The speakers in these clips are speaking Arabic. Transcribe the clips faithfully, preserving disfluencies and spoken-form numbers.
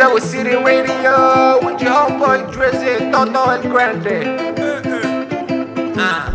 Joe City Radio with your homeboy Drizzy, Toto and Grande. Ah,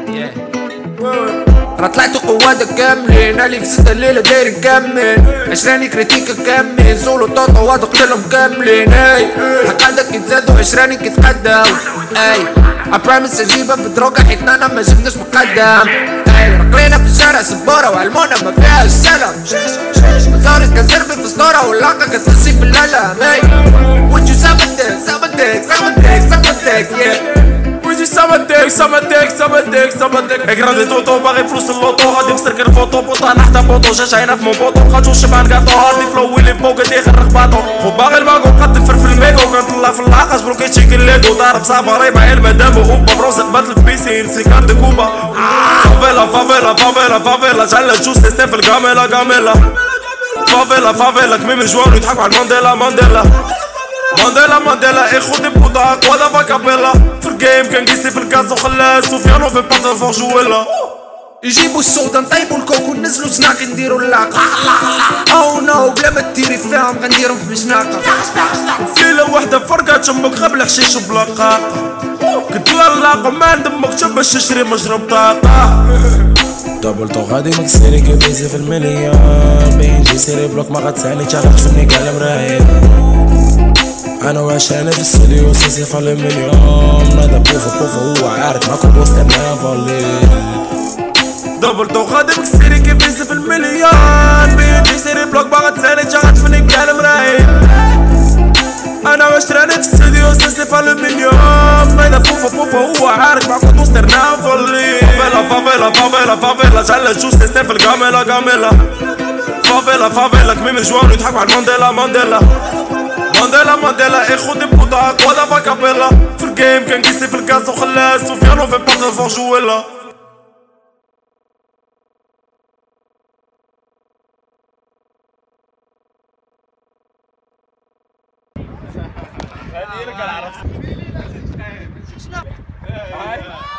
yeah. انا طلعت قوادة كاملين علي في ستة الليلة داير نكمل عشراني كريتيكا كمل سولو طاطا واد قتلهم كاملين اي حق عندك يتزادوا عشراني كيتقدم اي ابرامس اجيبها بدروجة حيتنا انا ما جبناش مقدم اي رقلينا في الشارع سبورة وعلمونا ما فيهاش سلام مزاري كزربي في سطورة واللاقة كتحسي بالألم اي وجو سامدك سامدك سامدك سامدك yeah ويجي سامدك سامدك سامدك سامدك اقرا توتو باغي فلوس اللوطو غادي نسرك الفوطو بوطا انا حتى بوطو جاش عينا في مون بوطو بقاتو شبعان كاطو هاردي فلو ويلي فوق تيخرق باطو خو باغي الماكو قد الفرفل الميكو كنطلع في العاقش بلو كيتشيك الليكو ضارب سافاري مع المدام وأوبا بروس قبات البيسين سيكارد كوبا فافيلا فافيلا فافيلا فافيلا جعل جوز تستين في الكاميلا كاميلا فافيلا فافيلا كميم الجوار يضحكوا على المانديلا مانديلا مانديلا مانديلا اخو دي بوداك ولا فاكابيلا في الجيم كان قيسي في الكاس وخلاه سفيانو في الباتر فوق جويلا يجيبوا السودا نطيبوا الكوك وننزلوا سناك نديروا اللاقة او نو بلا ما تيري فيهم غنديرهم في مشناقة ليلة وحدة فرقة تشمك قبل حشيش وبلاقة كنت لاقة ما عندك باش تشري مشروب طاقة دبل تو غادي مكسيري كبيزي في المليون بينجي سيري بلوك ما غتسالي تشارك فني كلام رايد انا وعشاني في الاستوديو سيسي فالي مليون نادا بوفا بوفا هو عارف ماكو بوست انا فالي دبل تو غادي مكسيري كبيزي في المليون بينجي سيري بلوك ما غتسالي تشارك فني كلام رايد انا وعشاني في الاستوديو سيسي فالي مليون نادا بوفا بوفا هو عارف ماكو بوست انا فالي فافيلا فافيلا فافيلا فافيلا جعل جوز تستين في الكاميلا كاميلا فافيلا فافيلا كميم الجوار يضحكوا على المانديلا مانديلا مانديلا مانديلا اخو دي بوداك ولا فاكابيلا في الجيم كان قيسي في الكاس وخلاه سفيانو في الباتر فوق جويلا هذه لك العرب